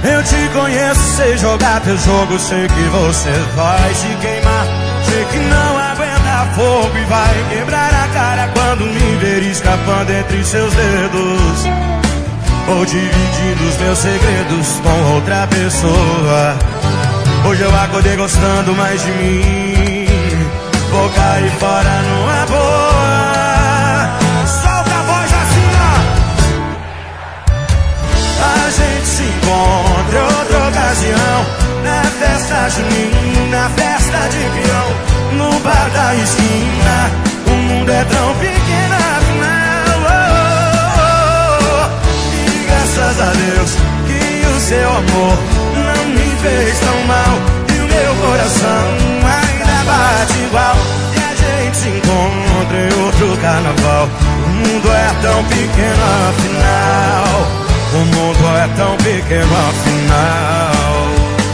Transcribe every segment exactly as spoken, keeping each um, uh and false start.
Eu te conheço, sei jogar teu jogo, sei que você vai se queimar. Sei que não aguenta fogo e vai quebrar a cara quando me ver escapando entre seus dedos, ou dividindo os meus segredos com outra pessoa. Hoje eu acordei gostando mais de mim, vou cair fora numa boa. Solta a voz assim, ó. A gente se encontra em outra ocasião, na festa junina, na festa de peão, no bar da esquina. O mundo é tão pequeno afinal, oh, oh, oh. E graças a Deus que o seu amor não me fez tão mal, e o meu coração ainda bate igual. E a gente se encontra em outro carnaval. O mundo é tão pequeno afinal, o mundo é tão pequeno afinal.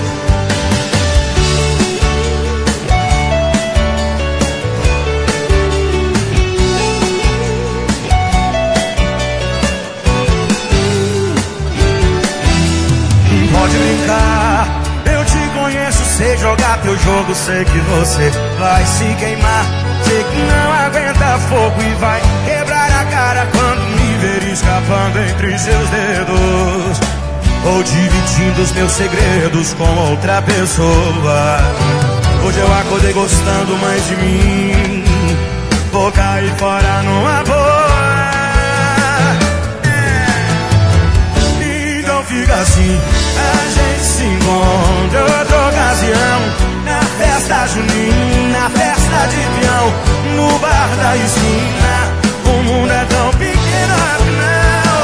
Pode brincar, eu te conheço, sei jogar teu jogo, sei que você vai se queimar. Sei que não aguenta fogo e vai quebrar a cara quando me ver escapando entre seus dedos, ou dividindo os meus segredos com outra pessoa. Hoje eu acordei gostando mais de mim, vou cair fora numa boa. Então fica assim, a gente se encontra em outra ocasião, na festa junina, na festa de peão, no bar da esquina. O mundo é tão pequeno afinal,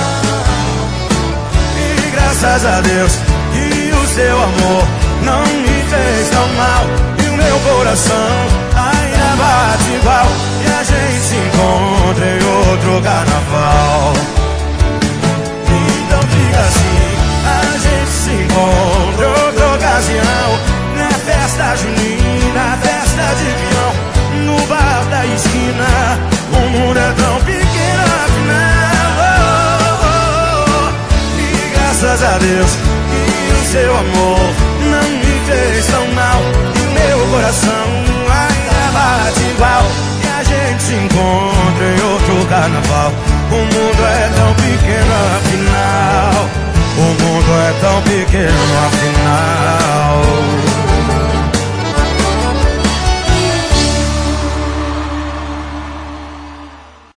e graças a Deus que o seu amor não me fez tão mal, e o meu coração ainda bate igual. E a gente se encontra em outro carnaval. Então fica assim, a gente se encontra em outra ocasião, na festa junina, na festa de peão, no bar da esquina. O mundo é tão pequeno afinal, oh, oh, oh. E graças a Deus que o seu amor não me fez tão mal, e o meu coração ainda bate igual. E a gente se encontra em outro carnaval. O mundo é tão pequeno afinal, o mundo é tão pequeno afinal.